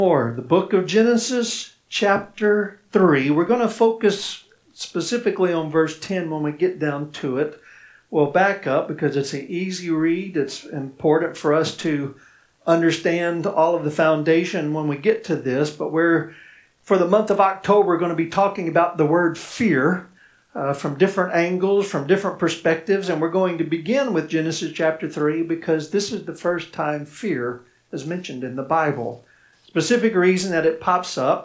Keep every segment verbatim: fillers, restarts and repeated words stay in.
More, the book of Genesis, chapter three. We're going to focus specifically on verse ten when we get down to it. We'll back up because it's an easy read. It's important for us to understand all of the foundation when we get to this. But we're, for the month of October, we're going to be talking about the word fear uh, from different angles, from different perspectives. And we're going to begin with Genesis chapter three because this is the first time fear is mentioned in the Bible. Specific reason that it pops up,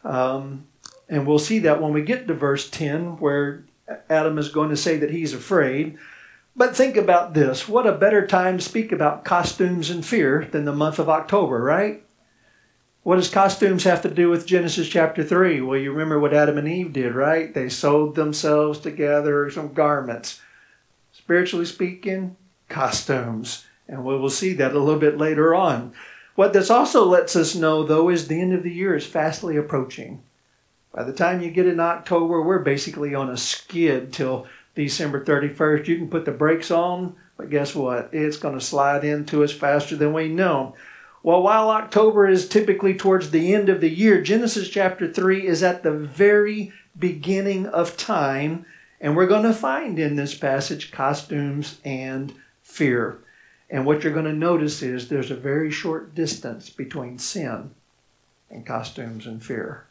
um, and we'll see that when we get to verse ten, where Adam is going to say that he's afraid. But think about this. What a better time to speak about costumes and fear than the month of October, right? What does costumes have to do with Genesis chapter three? Well, you remember what Adam and Eve did, right? They sewed themselves together some garments. Spiritually speaking, costumes. And we will see that a little bit later on. What this also lets us know, though, is the end of the year is fastly approaching. By the time you get in October, we're basically on a skid till December thirty-first. You can put the brakes on, but guess what? It's going to slide into us faster than we know. Well, while October is typically towards the end of the year, Genesis chapter three is at the very beginning of time, and we're going to find in this passage costumes and fear. And what you're going to notice is there's a very short distance between sin and costumes and fear.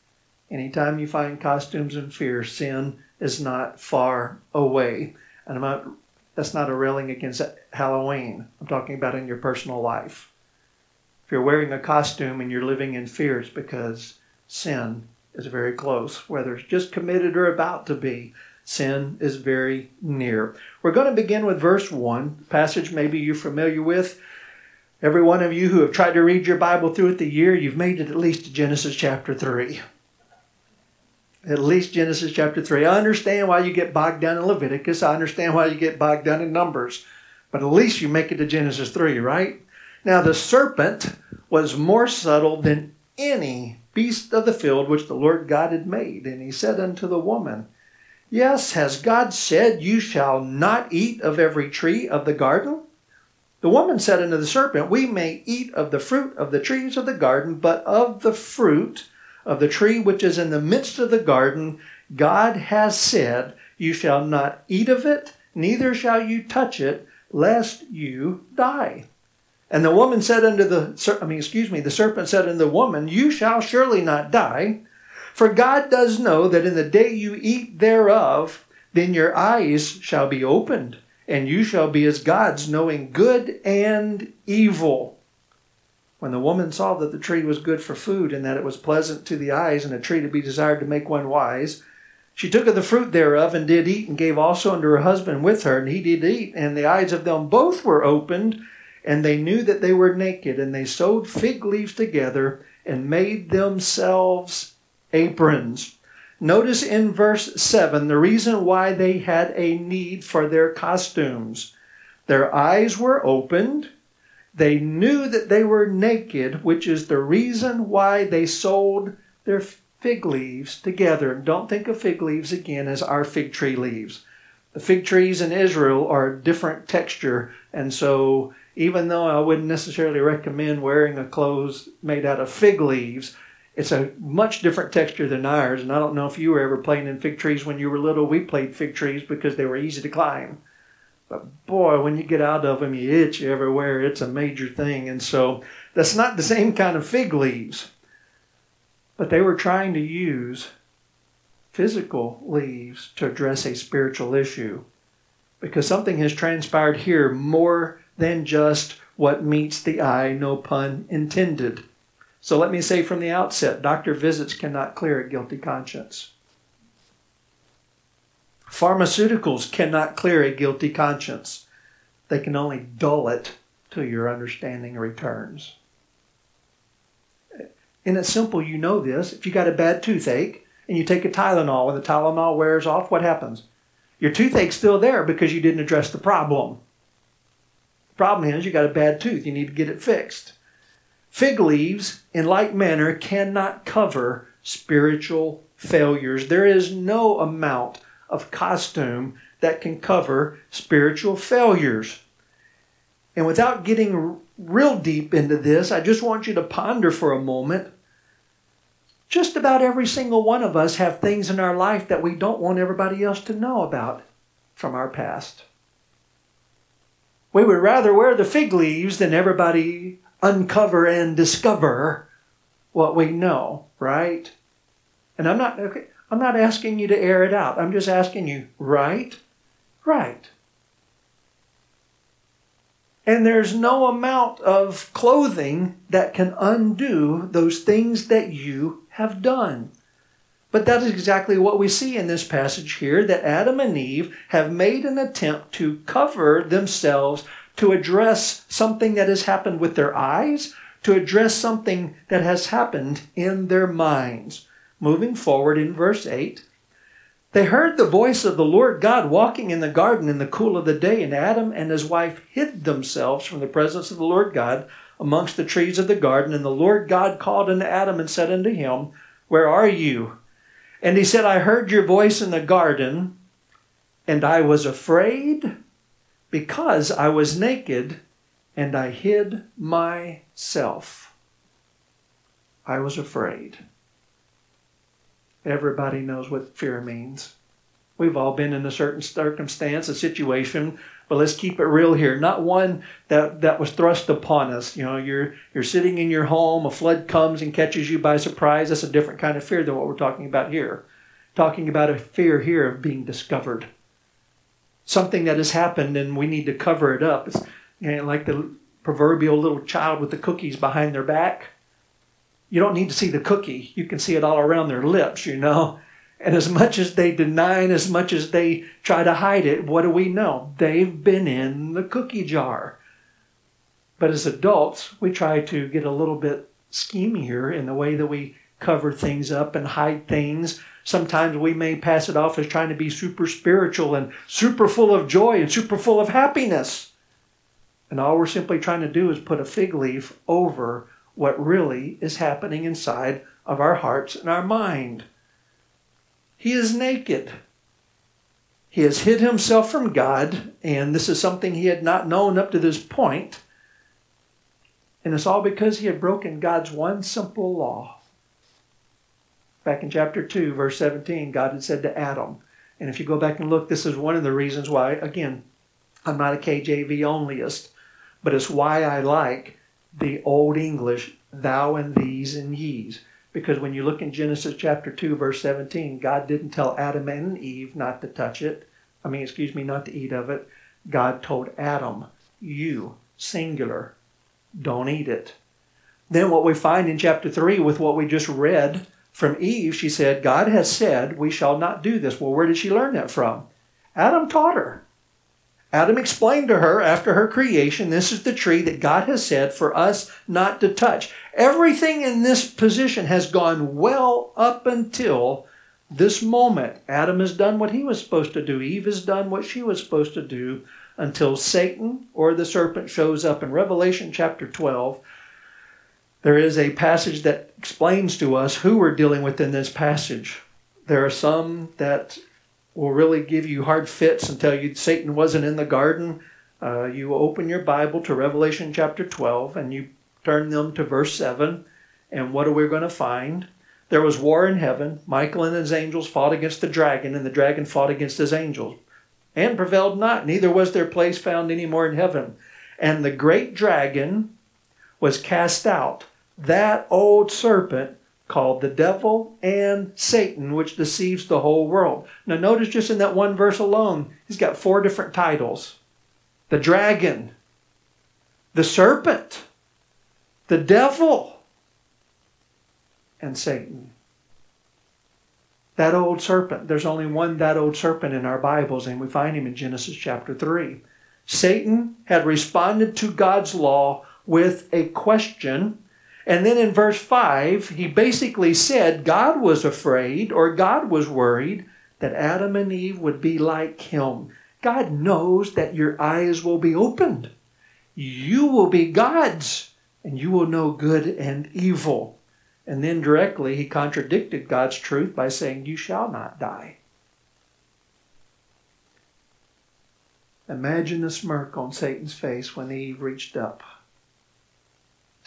Anytime you find costumes and fear, sin is not far away. And I'm not, that's not a railing against Halloween. I'm talking about in your personal life. If you're wearing a costume and you're living in fear, it's because sin is very close. Whether it's just committed or about to be, sin is very near. We're going to begin with verse one, a passage maybe you're familiar with. Every one of you who have tried to read your Bible through it the year, you've made it at least to Genesis chapter three. At least Genesis chapter three. I understand why you get bogged down in Leviticus. I understand why you get bogged down in Numbers. But at least you make it to Genesis three, right? Now the serpent was more subtle than any beast of the field which the Lord God had made. And he said unto the woman, Yes, has God said, You shall not eat of every tree of the garden? The woman said unto the serpent, We may eat of the fruit of the trees of the garden, but of the fruit of the tree which is in the midst of the garden, God has said, You shall not eat of it, neither shall you touch it, lest you die. And the woman said unto the, I mean, excuse me, the serpent said unto the woman, You shall surely not die. For God does know that in the day you eat thereof, then your eyes shall be opened, and you shall be as gods, knowing good and evil. When the woman saw that the tree was good for food, and that it was pleasant to the eyes, and a tree to be desired to make one wise, she took of the fruit thereof, and did eat, and gave also unto her husband with her, and he did eat. And the eyes of them both were opened, and they knew that they were naked, and they sewed fig leaves together, and made themselves aprons. Notice in verse seven the reason why they had a need for their costumes. Their eyes were opened. They knew that they were naked, which is the reason why they sewed their fig leaves together. Don't think of fig leaves again as our fig tree leaves. The fig trees in Israel are a different texture, and so even though I wouldn't necessarily recommend wearing a clothes made out of fig leaves, it's a much different texture than ours. And I don't know if you were ever playing in fig trees when you were little. We played fig trees because they were easy to climb. But boy, when you get out of them, you itch everywhere. It's a major thing. And so that's not the same kind of fig leaves. But they were trying to use physical leaves to address a spiritual issue. Because something has transpired here more than just what meets the eye, no pun intended. So let me say from the outset, doctor visits cannot clear a guilty conscience. Pharmaceuticals cannot clear a guilty conscience. They can only dull it till your understanding returns. And it's simple, you know this. If you got a bad toothache and you take a Tylenol, when the Tylenol wears off, what happens? Your toothache's still there because you didn't address the problem. The problem is you got a bad tooth. You need to get it fixed. Fig leaves, in like manner, cannot cover spiritual failures. There is no amount of costume that can cover spiritual failures. And without getting real deep into this, I just want you to ponder for a moment. Just about every single one of us have things in our life that we don't want everybody else to know about from our past. We would rather wear the fig leaves than everybody uncover and discover what we know, right? And I'm not, okay, I'm not asking you to air it out. I'm just asking you, right? Right. And there's no amount of clothing that can undo those things that you have done. But that is exactly what we see in this passage here, that Adam and Eve have made an attempt to cover themselves, to address something that has happened with their eyes, to address something that has happened in their minds. Moving forward in verse eight, they heard the voice of the Lord God walking in the garden in the cool of the day, and Adam and his wife hid themselves from the presence of the Lord God amongst the trees of the garden. And the Lord God called unto Adam and said unto him, Where are you? And he said, I heard your voice in the garden, and I was afraid because I was naked, and I hid myself. I was afraid. Everybody knows what fear means. We've all been in a certain circumstance, a situation, but let's keep it real here. Not one that, that was thrust upon us. You know, you're you're sitting in your home, a flood comes and catches you by surprise. That's a different kind of fear than what we're talking about here. Talking about a fear here of being discovered. Something that has happened and we need to cover it up. It's, you know, like the proverbial little child with the cookies behind their back. You don't need to see the cookie. You can see it all around their lips, you know. And as much as they deny and as much as they try to hide it, what do we know? They've been in the cookie jar. But as adults, we try to get a little bit schemier in the way that we cover things up and hide things. Sometimes we may pass it off as trying to be super spiritual and super full of joy and super full of happiness. And all we're simply trying to do is put a fig leaf over what really is happening inside of our hearts and our mind. He is naked. He has hid himself from God, and this is something he had not known up to this point. And it's all because he had broken God's one simple law. Back in chapter two, verse seventeen, God had said to Adam, and if you go back and look, this is one of the reasons why, again, I'm not a K J V onlyist, but it's why I like the Old English, thou and these and ye's. Because when you look in Genesis chapter two, verse seventeen, God didn't tell Adam and Eve not to touch it. I mean, excuse me, not to eat of it. God told Adam, you, singular, don't eat it. Then what we find in chapter three with what we just read from Eve, she said, God has said we shall not do this. Well, where did she learn that from? Adam taught her. Adam explained to her after her creation, this is the tree that God has said for us not to touch. Everything in this position has gone well up until this moment. Adam has done what he was supposed to do. Eve has done what she was supposed to do until Satan or the serpent shows up. In Revelation chapter twelve, there is a passage that explains to us who we're dealing with in this passage. There are some that will really give you hard fits and tell you Satan wasn't in the garden. Uh, you open your Bible to Revelation chapter twelve and you turn them to verse seven. And what are we going to find? There was war in heaven. Michael and his angels fought against the dragon, and the dragon fought against his angels and prevailed not. Neither was their place found any more in heaven. And the great dragon was cast out, that old serpent called the devil and Satan, which deceives the whole world. Now notice just in that one verse alone, he's got four different titles. The dragon, the serpent, the devil, and Satan. That old serpent, there's only one that old serpent in our Bibles, and we find him in Genesis chapter three. Satan had responded to God's law with a question. And then in verse five, he basically said God was afraid or God was worried that Adam and Eve would be like him. God knows that your eyes will be opened. You will be God's and you will know good and evil. And then directly he contradicted God's truth by saying, you shall not die. Imagine the smirk on Satan's face when Eve reached up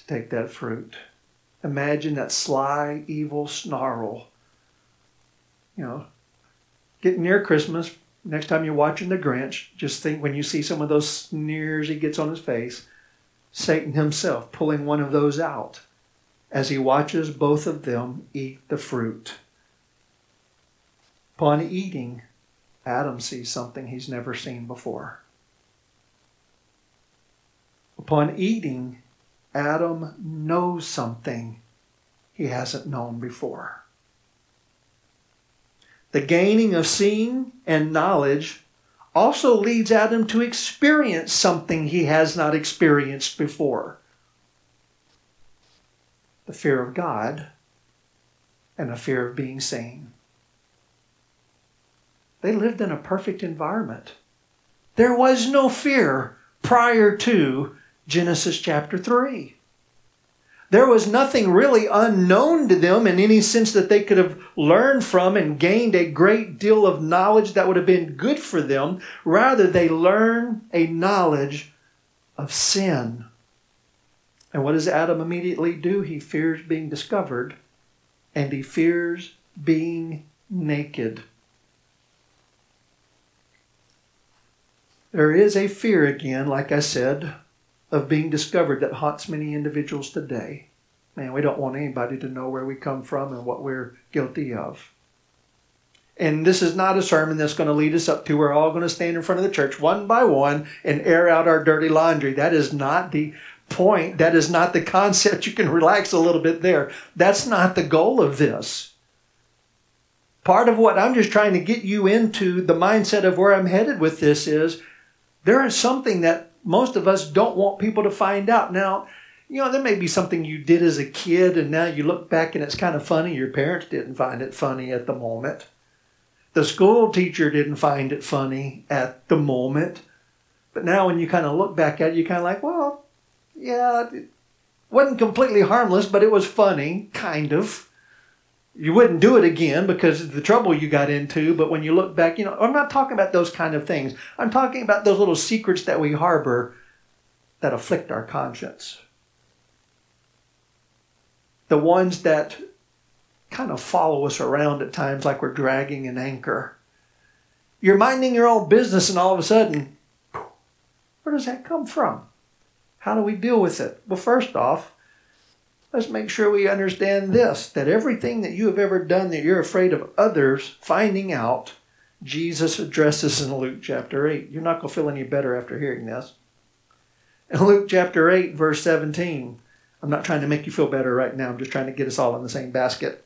to take that fruit. Imagine that sly, evil snarl. You know, getting near Christmas, next time you're watching The Grinch, just think when you see some of those sneers he gets on his face, Satan himself pulling one of those out as he watches both of them eat the fruit. Upon eating, Adam sees something he's never seen before. Upon eating, Adam knows something he hasn't known before. The gaining of seeing and knowledge also leads Adam to experience something he has not experienced before. The fear of God and the fear of being seen. They lived in a perfect environment. There was no fear prior to Genesis chapter three. There was nothing really unknown to them in any sense that they could have learned from and gained a great deal of knowledge that would have been good for them. Rather, they learn a knowledge of sin. And what does Adam immediately do? He fears being discovered, and he fears being naked. There is a fear again, like I said, of being discovered that haunts many individuals today. Man, we don't want anybody to know where we come from and what we're guilty of. And this is not a sermon that's going to lead us up to we're all going to stand in front of the church one by one and air out our dirty laundry. That is not the point. That is not the concept. You can relax a little bit there. That's not the goal of this. Part of what I'm just trying to get you into, the mindset of where I'm headed with this is, there is something that most of us don't want people to find out. Now, you know, there may be something you did as a kid and now you look back and it's kind of funny. Your parents didn't find it funny at the moment. The school teacher didn't find it funny at the moment. But now when you kind of look back at it, you're kind of like, well, yeah, it wasn't completely harmless, but it was funny, kind of. You wouldn't do it again because of the trouble you got into. But when you look back, you know, I'm not talking about those kind of things. I'm talking about those little secrets that we harbor that afflict our conscience. The ones that kind of follow us around at times like we're dragging an anchor. You're minding your own business and all of a sudden, where does that come from? How do we deal with it? Well, first off, let's make sure we understand this, that everything that you have ever done that you're afraid of others finding out, Jesus addresses in Luke chapter eight. You're not going to feel any better after hearing this. In Luke chapter eight, verse seventeen, I'm not trying to make you feel better right now. I'm just trying to get us all in the same basket.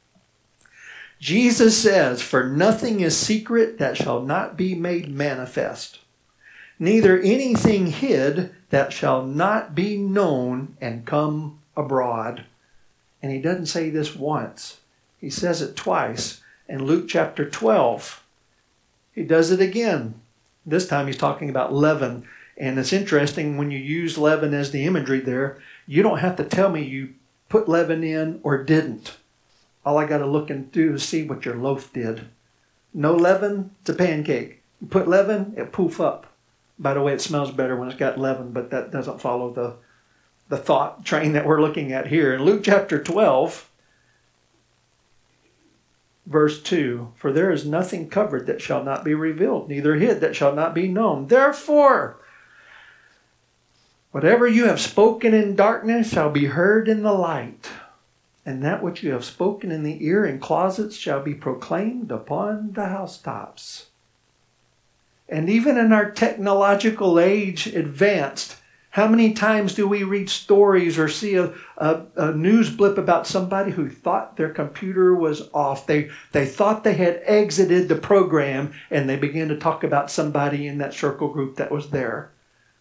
Jesus says, "For nothing is secret that shall not be made manifest, neither anything hid that shall not be known and come abroad." And he doesn't say this once. He says it twice. In Luke chapter twelve, he does it again. This time he's talking about leaven. And it's interesting when you use leaven as the imagery there, you don't have to tell me you put leaven in or didn't. All I got to look and do is see what your loaf did. No leaven, it's a pancake. You put leaven, it poof up. By the way, it smells better when it's got leaven, but that doesn't follow the the thought train that we're looking at here. In Luke chapter twelve, verse two, "For there is nothing covered that shall not be revealed, neither hid that shall not be known. Therefore, whatever you have spoken in darkness shall be heard in the light, and that which you have spoken in the ear in closets shall be proclaimed upon the housetops." And even in our technological age advanced, how many times do we read stories or see a, a, a news blip about somebody who thought their computer was off? They, they thought they had exited the program and they began to talk about somebody in that circle group that was there.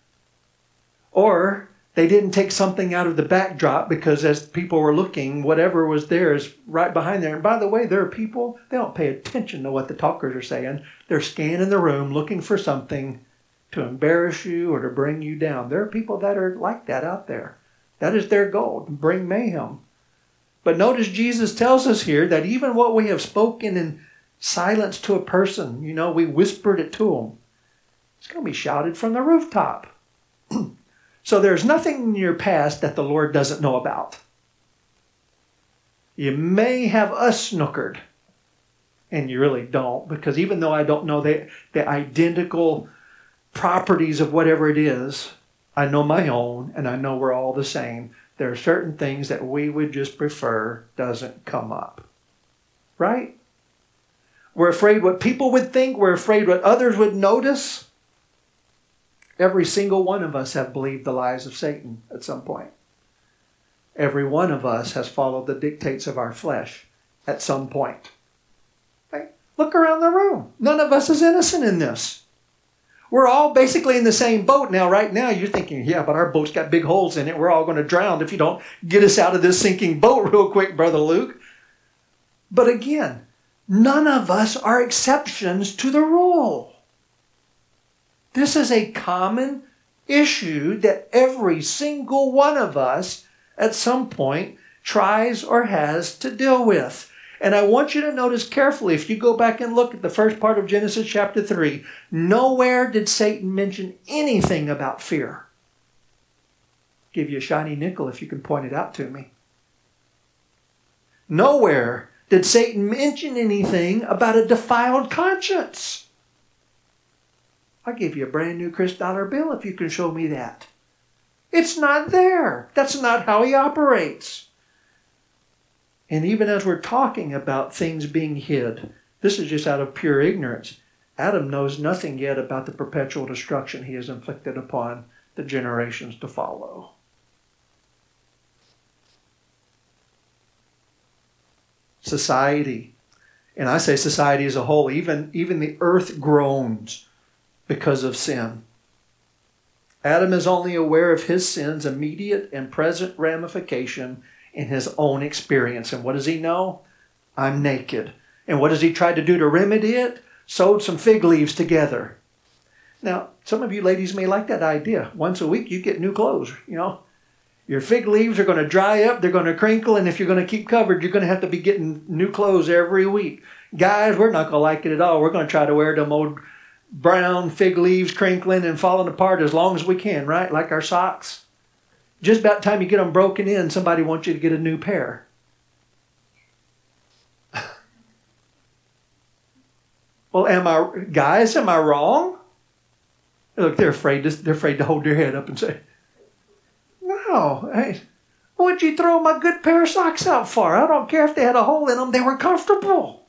Or they didn't take something out of the backdrop because as people were looking, whatever was there is right behind there. And by the way, there are people, they don't pay attention to what the talkers are saying. They're scanning the room looking for something to embarrass you or to bring you down. There are people that are like that out there. That is their goal, to bring mayhem. But notice Jesus tells us here that even what we have spoken in silence to a person, you know, we whispered it to them, it's going to be shouted from the rooftop. So there's nothing in your past that the Lord doesn't know about. You may have us snookered, and you really don't, because even though I don't know the, the identical properties of whatever it is, I know my own, and I know we're all the same. There are certain things that we would just prefer doesn't come up. Right? We're afraid what people would think. We're afraid what others would notice. Every single one of us have believed the lies of Satan at some point. Every one of us has followed the dictates of our flesh at some point. Right? Look around the room. None of us is innocent in this. We're all basically in the same boat now. Right now, you're thinking, yeah, but our boat's got big holes in it. We're all going to drown if you don't get us out of this sinking boat real quick, Brother Luke. But again, none of us are exceptions to the rule. This is a common issue that every single one of us at some point tries or has to deal with. And I want you to notice carefully, if you go back and look at the first part of Genesis chapter three, nowhere did Satan mention anything about fear. Give you a shiny nickel if you can point it out to me. Nowhere did Satan mention anything about a defiled conscience. I'll give you a brand new Chris dollar bill if you can show me that. It's not there. That's not how he operates. And even as we're talking about things being hid, this is just out of pure ignorance. Adam knows nothing yet about the perpetual destruction he has inflicted upon the generations to follow. Society, and I say society as a whole, even, even the earth groans because of sin. Adam is only aware of his sin's immediate and present ramification in his own experience. And what does he know? I'm naked. And what does he try to do to remedy it? Sewed some fig leaves together. Now, some of you ladies may like that idea. Once a week you get new clothes, you know. Your fig leaves are going to dry up, they're going to crinkle, and if you're going to keep covered, you're going to have to be getting new clothes every week. Guys, we're not going to like it at all. We're going to try to wear them old brown fig leaves crinkling and falling apart as long as we can, right? Like our socks. Just about the time you get them broken in, somebody wants you to get a new pair. Well, am I, guys, am I wrong? Look, they're afraid to, they're afraid to hold their head up and say, no, hey, what'd you throw my good pair of socks out for? I don't care if they had a hole in them. They were comfortable.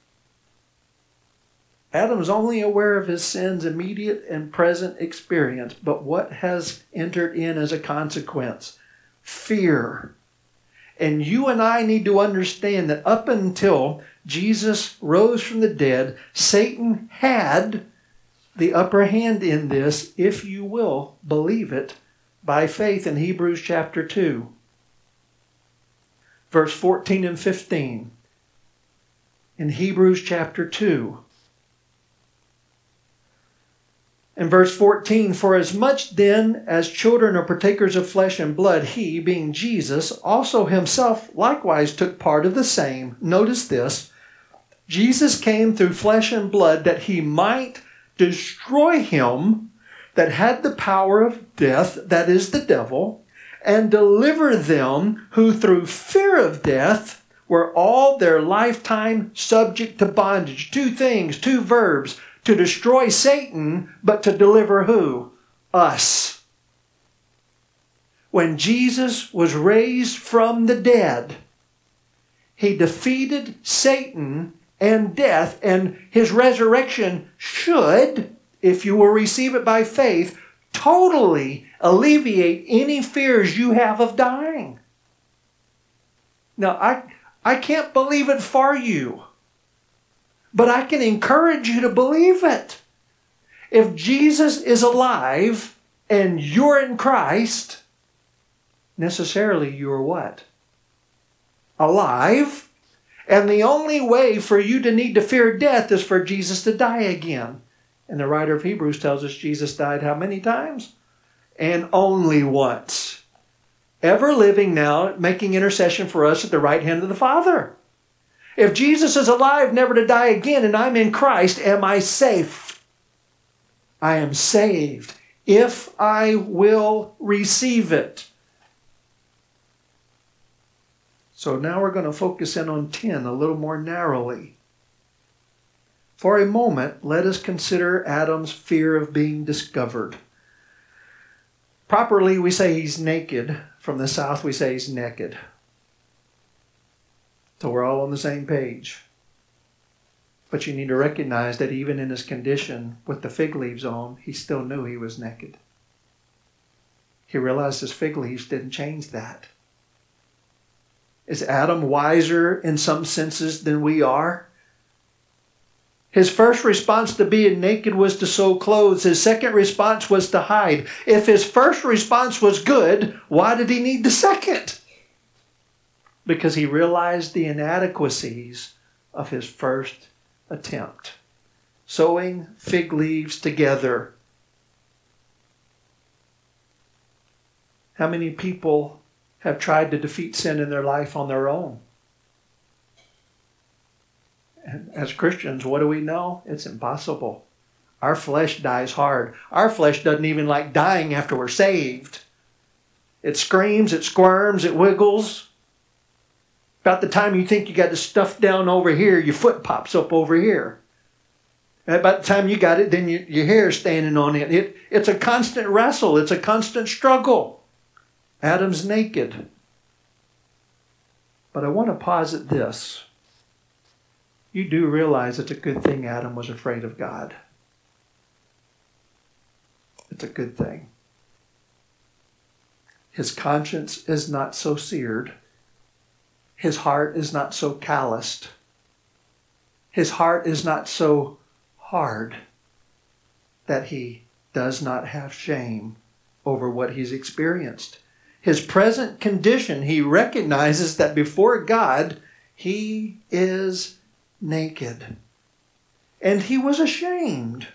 Adam's only aware of his sin's immediate and present experience, but what has entered in as a consequence? Fear. And you and I need to understand that up until Jesus rose from the dead, Satan had the upper hand in this, if you will believe it, by faith in Hebrews chapter two. Verse fourteen and fifteen. In Hebrews chapter two. In verse fourteen, for as much then as children are partakers of flesh and blood, he, being Jesus, also himself likewise took part of the same. Notice this. Jesus came through flesh and blood that he might destroy him that had the power of death, that is the devil, and deliver them who through fear of death were all their lifetime subject to bondage. Two things, two verbs. To destroy Satan, but to deliver who? Us. When Jesus was raised from the dead, he defeated Satan and death, and his resurrection should, if you will receive it by faith, totally alleviate any fears you have of dying. Now, I, I can't believe it for you. But I can encourage you to believe it. If Jesus is alive and you're in Christ, necessarily you're what? Alive. And the only way for you to need to fear death is for Jesus to die again. And the writer of Hebrews tells us Jesus died how many times? And only once. Ever living now, making intercession for us at the right hand of the Father. If Jesus is alive, never to die again, and I'm in Christ, am I safe? I am saved if I will receive it. So now we're going to focus in on ten a little more narrowly. For a moment, let us consider Adam's fear of being discovered. Properly, we say he's naked. From the south, we say he's naked. So we're all on the same page. But you need to recognize that even in his condition with the fig leaves on, he still knew he was naked. He realized his fig leaves didn't change that. Is Adam wiser in some senses than we are? His first response to being naked was to sew clothes. His second response was to hide. If his first response was good, why did he need the second? Because he realized the inadequacies of his first attempt. Sewing fig leaves together. How many people have tried to defeat sin in their life on their own? And as Christians, what do we know? It's impossible. Our flesh dies hard. Our flesh doesn't even like dying after we're saved. It screams, it squirms, it wiggles. About the time you think you got the stuff down over here, your foot pops up over here. And about the time you got it, then you, your hair is standing on it. it. It's a constant wrestle. It's a constant struggle. Adam's naked. But I want to posit this. You do realize it's a good thing Adam was afraid of God. It's a good thing. His conscience is not so seared. His heart is not so calloused. His heart is not so hard that he does not have shame over what he's experienced. His present condition, he recognizes that before God, he is naked. And he was ashamed.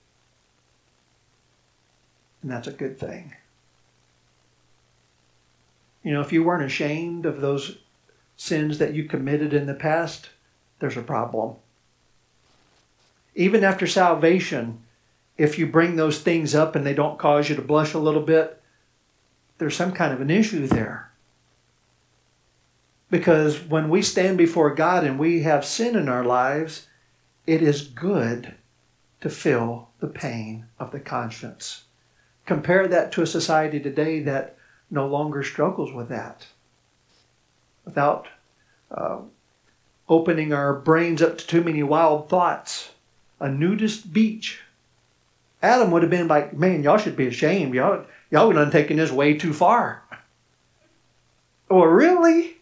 And that's a good thing. You know, if you weren't ashamed of those sins that you committed in the past, there's a problem. Even after salvation, if you bring those things up and they don't cause you to blush a little bit, there's some kind of an issue there. Because when we stand before God and we have sin in our lives, it is good to feel the pain of the conscience. Compare that to a society today that no longer struggles with that. Without uh, opening our brains up to too many wild thoughts. A nudist beach. Adam would have been like, man, y'all should be ashamed. Y'all, y'all would have taken this way too far. Oh, really?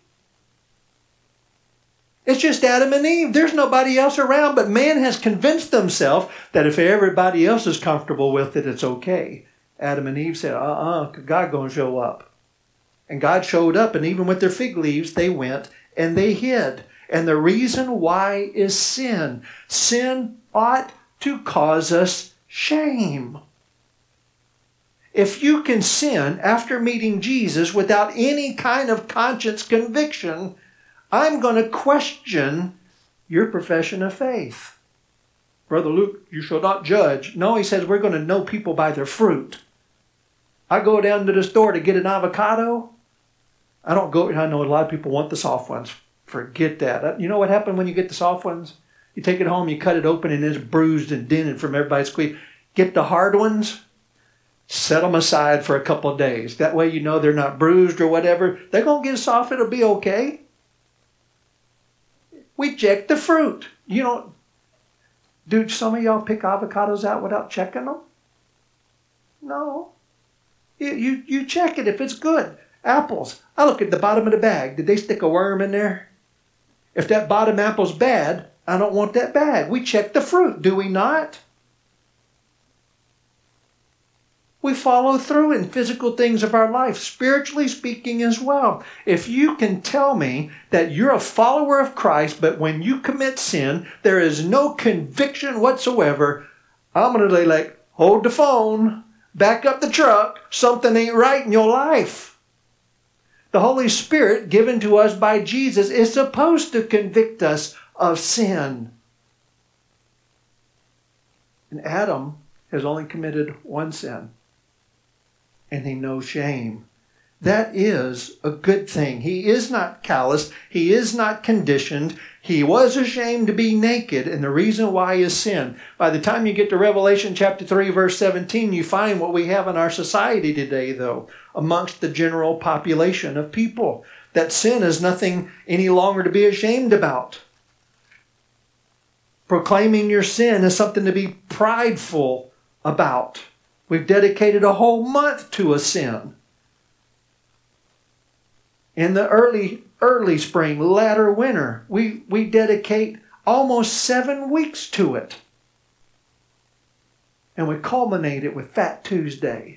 It's just Adam and Eve. There's nobody else around, but man has convinced themselves that if everybody else is comfortable with it, it's okay. Adam and Eve said, uh-uh, God gonna show up. And God showed up, and even with their fig leaves, they went and they hid. And the reason why is sin. Sin ought to cause us shame. If you can sin after meeting Jesus without any kind of conscience conviction, I'm going to question your profession of faith. Brother Luke, you shall not judge. No, he says we're going to know people by their fruit. I go down to the store to get an avocado. I don't go, I know a lot of people want the soft ones. Forget that. You know what happened when you get the soft ones? You take it home, you cut it open, and it's bruised and dented from everybody's squeeze. Get the hard ones, set them aside for a couple of days. That way you know they're not bruised or whatever. They're going to get soft, it'll be okay. We check the fruit. You don't, do some of y'all pick avocados out without checking them? No. You, you, you check it if it's good. Apples. I look at the bottom of the bag. Did they stick a worm in there? If that bottom apple's bad, I don't want that bag. We check the fruit, do we not? We follow through in physical things of our life, spiritually speaking as well. If you can tell me that you're a follower of Christ, but when you commit sin, there is no conviction whatsoever, I'm going to be like, hold the phone, back up the truck, something ain't right in your life. The Holy Spirit given to us by Jesus is supposed to convict us of sin. And Adam has only committed one sin. and he knows shame. That is a good thing. He is not callous. He is not conditioned. He was ashamed to be naked, and the reason why is sin. By the time you get to Revelation chapter three, verse seventeen, you find what we have in our society today, though, amongst the general population of people. That sin is nothing any longer to be ashamed about. Proclaiming your sin is something to be prideful about. We've dedicated a whole month to a sin. In the early, early spring, latter winter, we, we dedicate almost seven weeks to it. And we culminate it with Fat Tuesday.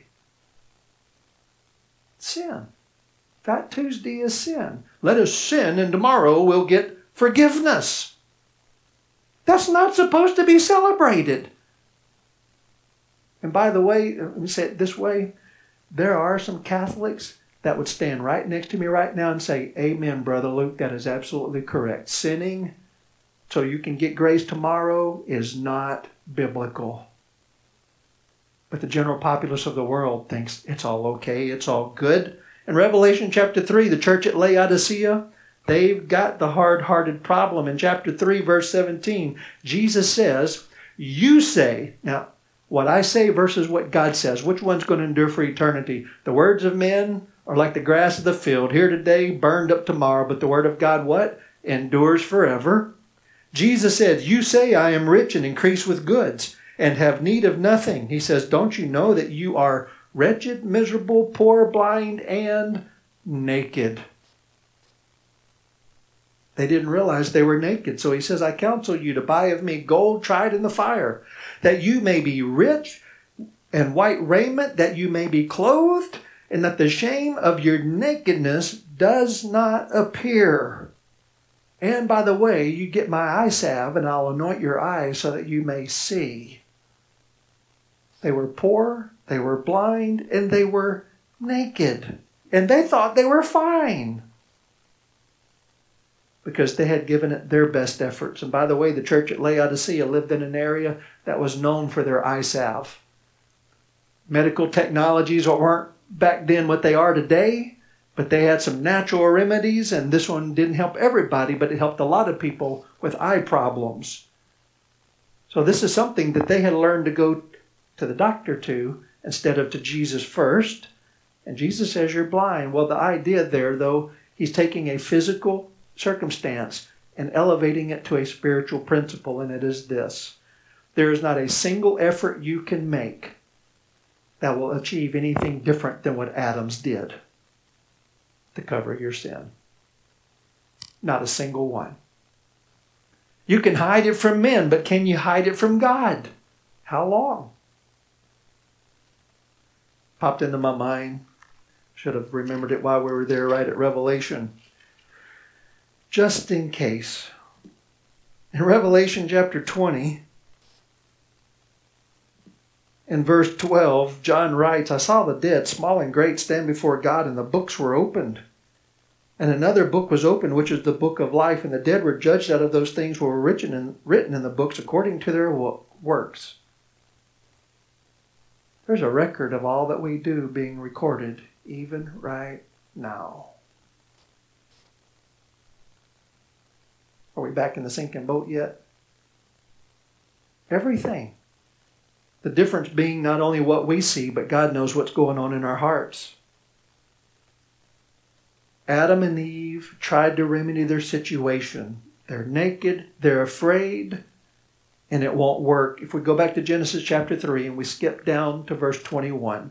Sin. Fat Tuesday is sin. Let us sin and tomorrow we'll get forgiveness. That's not supposed to be celebrated. And by the way, let me say it this way. There are some Catholics that would stand right next to me right now and say, amen, Brother Luke, that is absolutely correct. Sinning so you can get grace tomorrow is not biblical. But the general populace of the world thinks it's all okay, it's all good. In Revelation chapter three, the church at Laodicea, they've got the hard-hearted problem. In chapter three, verse seventeen, Jesus says, you say, now, what I say versus what God says, which one's going to endure for eternity? The words of men are like the grass of the field, here today, burned up tomorrow. But the word of God, what? Endures forever. Jesus said, you say I am rich and increase with goods and have need of nothing. He says, don't you know that you are wretched, miserable, poor, blind, and naked? They didn't realize they were naked. So he says, I counsel you to buy of me gold tried in the fire, that you may be rich, and white raiment, that you may be clothed, and that the shame of your nakedness does not appear. And by the way, you get my eye salve, and I'll anoint your eyes so that you may see. They were poor, they were blind, and they were naked. And they thought they were fine, because they had given it their best efforts. And by the way, the church at Laodicea lived in an area that was known for their eye salve. Medical technologies weren't back then what they are today, but they had some natural remedies, and this one didn't help everybody, but it helped a lot of people with eye problems. So this is something that they had learned to go to the doctor to instead of to Jesus first. And Jesus says, you're blind. Well, the idea there, though, he's taking a physical circumstance and elevating it to a spiritual principle, and it is this. There is not a single effort you can make that will achieve anything different than what Adam's did to cover your sin. Not a single one. You can hide it from men, but can you hide it from God? How long? Popped into my mind. Should have remembered it while we were there right at Revelation. Just in case. In Revelation chapter twenty, in verse twelve, John writes, I saw the dead, small and great, stand before God, and the books were opened. And another book was opened, which is the book of life, and the dead were judged out of those things which were written in, written in the books according to their works. There's a record of all that we do being recorded, even right now. Are we back in the sinking boat yet? Everything. The difference being not only what we see, but God knows what's going on in our hearts. Adam and Eve tried to remedy their situation. They're naked, they're afraid, and it won't work. If we go back to Genesis chapter three and we skip down to verse twenty-one.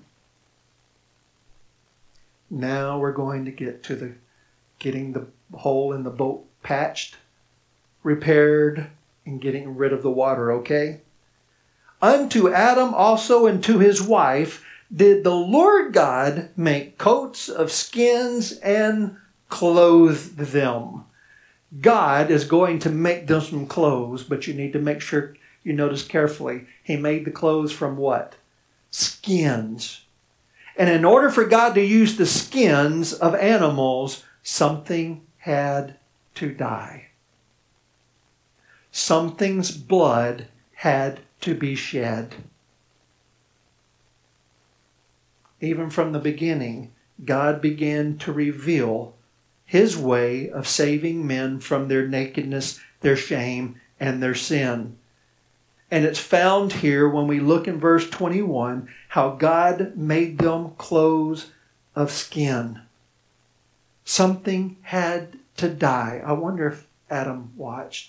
Now we're going to get to the getting the hole in the boat patched, repaired, and getting rid of the water, okay? Unto Adam also and to his wife did the Lord God make coats of skins and clothe them. God is going to make them some clothes, but you need to make sure you notice carefully. He made the clothes from what? Skins. And in order for God to use the skins of animals, something had to die. Something's blood had to be shed. even from the beginning, God began to reveal His way of saving men from their nakedness, their shame, and their sin. And it's found here when we look in verse twenty-one, how God made them clothes of skin. Something had to die. I wonder if Adam watched.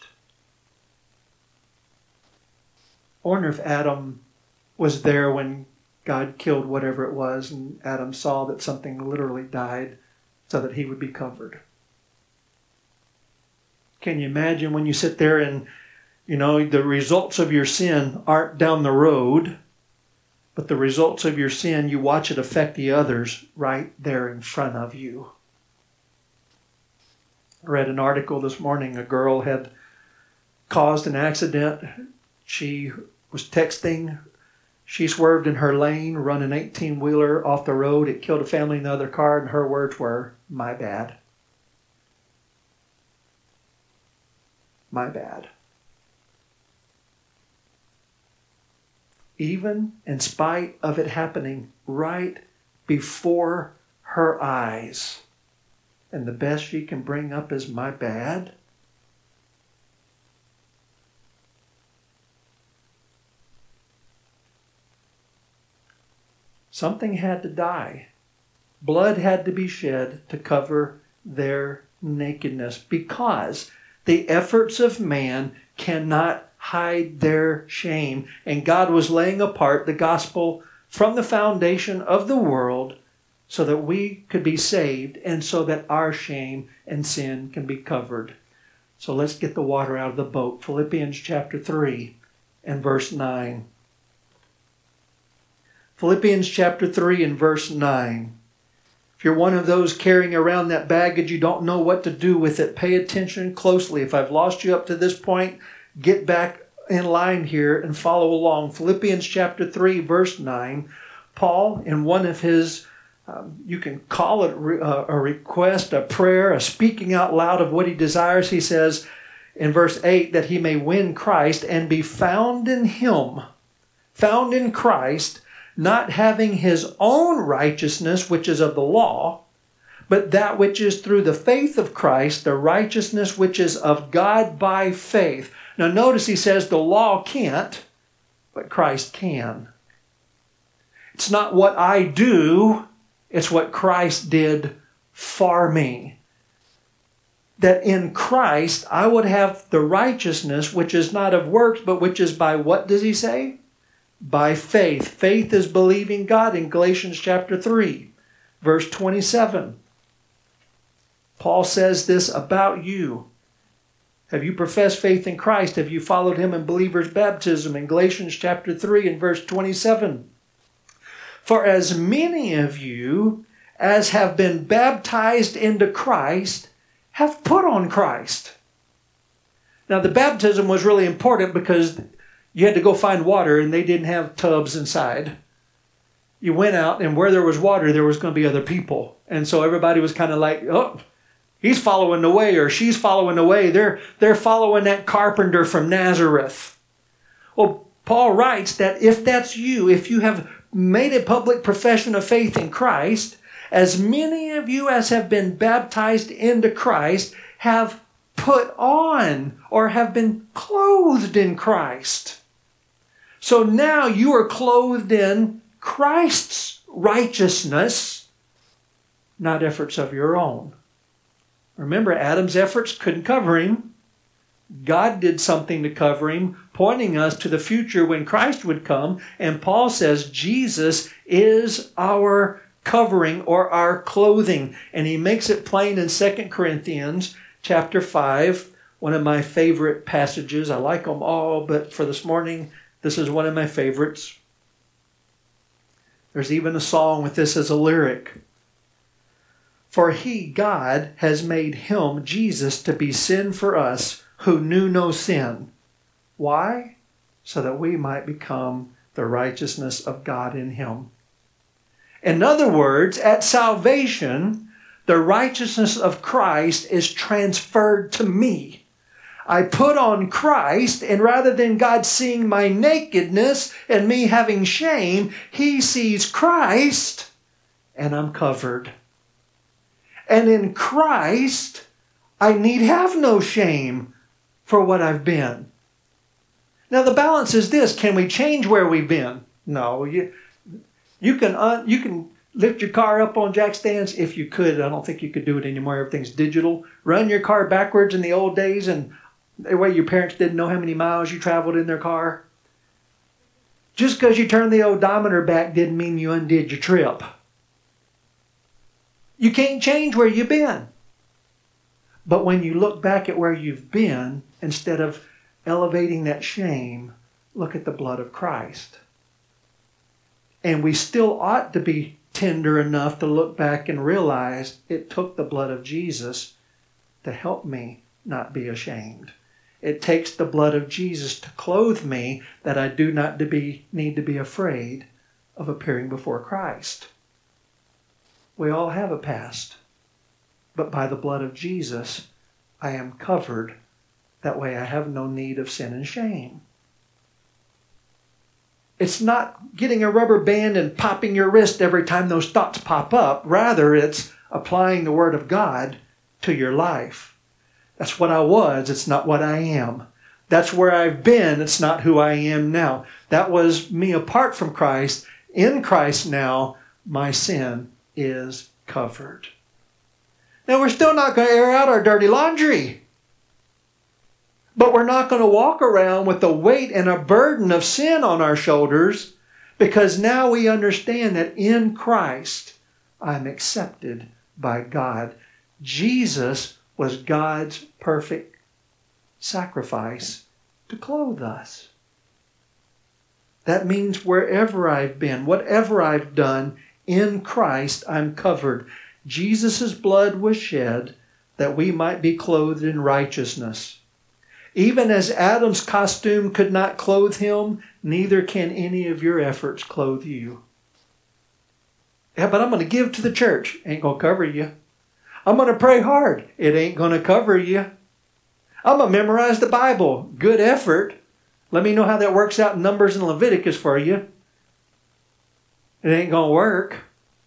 I wonder if Adam was there when God killed whatever it was, and Adam saw that something literally died so that he would be covered. Can you imagine when you sit there and, you know, the results of your sin aren't down the road, but the results of your sin, you watch it affect the others right there in front of you. I read an article this morning. A girl had caused an accident. She was texting. She swerved in her lane, run an eighteen-wheeler off the road. It killed a family in the other car, and her words were, "My bad. My bad." Even in spite of it happening right before her eyes, and the best she can bring up is "my bad." Something had to die. Blood had to be shed to cover their nakedness, because the efforts of man cannot hide their shame. And God was laying apart the gospel from the foundation of the world so that we could be saved and so that our shame and sin can be covered. So let's get the water out of the boat. Philippians chapter three and verse nine. Philippians chapter three and verse nine. If you're one of those carrying around that baggage, you don't know what to do with it, pay attention closely. If I've lost you up to this point, get back in line here and follow along. Philippians chapter three, verse nine. Paul, in one of his, um, you can call it a, a request, a prayer, a speaking out loud of what he desires, he says in verse eight, that he may win Christ and be found in Him, found in Christ, not having his own righteousness, which is of the law, but that which is through the faith of Christ, the righteousness which is of God by faith. Now notice he says the law can't, but Christ can. It's not what I do, it's what Christ did for me. That in Christ I would have the righteousness which is not of works, but which is by what does he say? By faith. Faith is believing God in Galatians chapter three, verse twenty-seven. Paul says this about you. Have you professed faith in Christ? Have you followed Him in believer's baptism? In Galatians chapter three and verse twenty-seven. For as many of you as have been baptized into Christ have put on Christ. Now the baptism was really important because you had to go find water, and they didn't have tubs inside. You went out, and where there was water, there was going to be other people. And so everybody was kind of like, oh, he's following the way, or she's following the way. They're, they're following that carpenter from Nazareth. Well, Paul writes that if that's you, if you have made a public profession of faith in Christ, as many of you as have been baptized into Christ have put on or have been clothed in Christ. So now you are clothed in Christ's righteousness, not efforts of your own. Remember, Adam's efforts couldn't cover him. God did something to cover him, pointing us to the future when Christ would come. And Paul says Jesus is our covering or our clothing. And he makes it plain in Second Corinthians chapter five, one of my favorite passages. I like them all, but for this morning, this is one of my favorites. There's even a song with this as a lyric. For He, God, has made Him, Jesus, to be sin for us who knew no sin. Why? So that we might become the righteousness of God in Him. In other words, at salvation, the righteousness of Christ is transferred to me. I put on Christ, and rather than God seeing my nakedness and me having shame, He sees Christ and I'm covered. And in Christ, I need have no shame for what I've been. Now the balance is this. Can we change where we've been? No. You, you can un, you can lift your car up on jack stands if you could. I don't think you could do it anymore. Everything's digital. Run your car backwards in the old days, and the way your parents didn't know how many miles you traveled in their car. Just because you turned the odometer back didn't mean you undid your trip. You can't change where you've been. But when you look back at where you've been, instead of elevating that shame, look at the blood of Christ. And we still ought to be tender enough to look back and realize it took the blood of Jesus to help me not be ashamed. It takes the blood of Jesus to clothe me that I do not to be, need to be afraid of appearing before Christ. We all have a past, but by the blood of Jesus, I am covered. That way I have no need of sin and shame. It's not getting a rubber band and popping your wrist every time those thoughts pop up. Rather, it's applying the Word of God to your life. That's what I was. It's not what I am. That's where I've been. It's not who I am now. That was me apart from Christ. In Christ now, my sin is covered. Now, we're still not going to air out our dirty laundry. But we're not going to walk around with the weight and a burden of sin on our shoulders, because now we understand that in Christ, I'm accepted by God. Jesus was God's perfect sacrifice to clothe us. That means wherever I've been, whatever I've done, in Christ I'm covered. Jesus' blood was shed that we might be clothed in righteousness. Even as Adam's costume could not clothe him, neither can any of your efforts clothe you. Yeah, but I'm going to give to the church. Ain't going to cover you. I'm going to pray hard. It ain't going to cover you. I'm going to memorize the Bible. Good effort. Let me know how that works out in Numbers and Leviticus for you. It ain't going to work.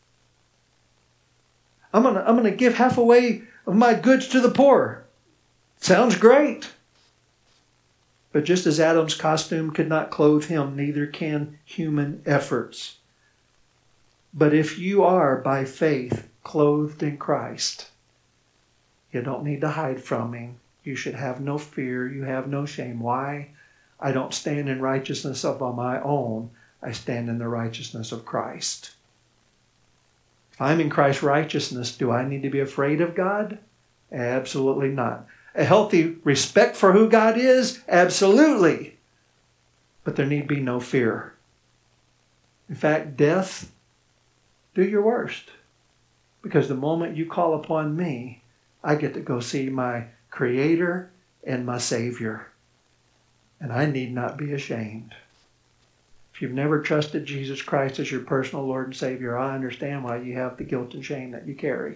I'm going to, I'm going to give half away of my goods to the poor. Sounds great. But just as Adam's costume could not clothe him, neither can human efforts. But if you are, by faith, clothed in Christ, you don't need to hide from Him. You should have no fear. You have no shame. Why? I don't stand in righteousness of my own. I stand in the righteousness of Christ. If I'm in Christ's righteousness, do I need to be afraid of God? Absolutely not. A healthy respect for who God is? Absolutely. But there need be no fear. In fact, death, do your worst. Because the moment you call upon me, I get to go see my Creator and my Savior. And I need not be ashamed. If you've never trusted Jesus Christ as your personal Lord and Savior, I understand why you have the guilt and shame that you carry.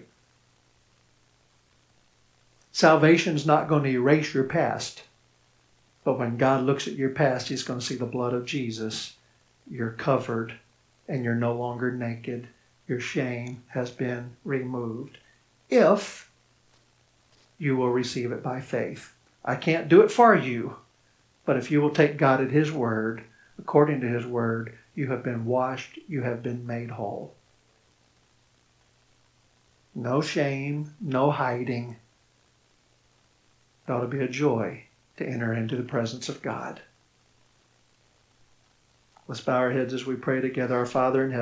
Salvation's not going to erase your past. But when God looks at your past, He's going to see the blood of Jesus. You're covered and you're no longer naked. Your shame has been removed. If you will receive it by faith. I can't do it for you. But if you will take God at His word, according to His word, you have been washed, you have been made whole. No shame, no hiding. It ought to be a joy to enter into the presence of God. Let's bow our heads as we pray together. Our Father in heaven,